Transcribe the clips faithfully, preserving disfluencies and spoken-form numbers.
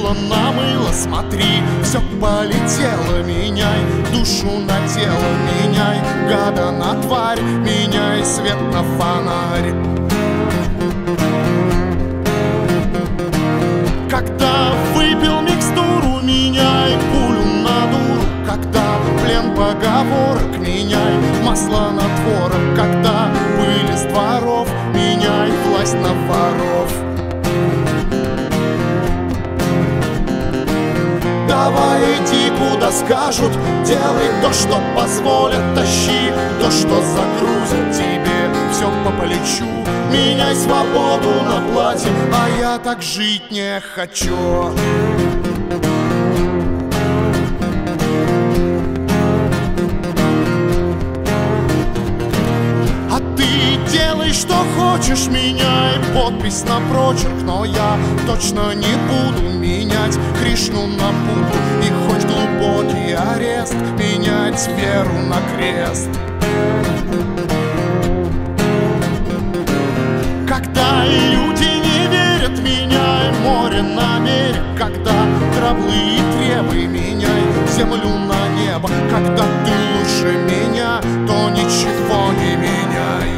мыло на мыло смотри, все полетело, меняй душу на тело, меняй гада на тварь, меняй свет на фонарь. Когда выпил микстуру, меняй пулю на дуру. Когда плен поговорок, меняй масло на творог. Когда пыль из дворов, меняй власть на воров. Давай иди куда скажут, делай то, что позволят, тащи то, что загрузят тебе все по плечу. Меняй свободу на платье, а я так жить не хочу. А ты делай, что хочешь, меняй подпись на прочерк, но я точно не буду менять Кришну на Будду. И хоть глубокий арест, менять веру на крест. Когда люди не верят, меняй море на берег. Когда траблы и требы, меняй землю на небо. Когда ты лучше меня, то ничего не меняй.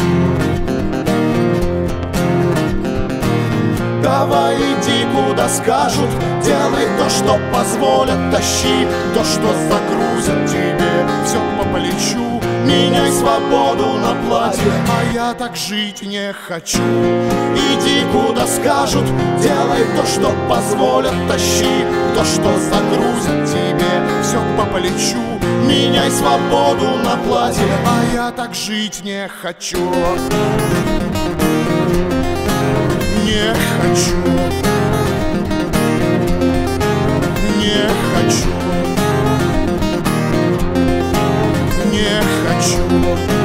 Давай иди куда скажут, делай то, что позволят, тащи то, что загрузят тебе все по плечу. Меняй свободу на платье, а я так жить не хочу. Иди куда скажут, делай то, что позволят, тащи то, что загрузят тебе все по плечу. Меняй свободу на платье, а я так жить не хочу. Не хочу. Не хочу. Не хочу.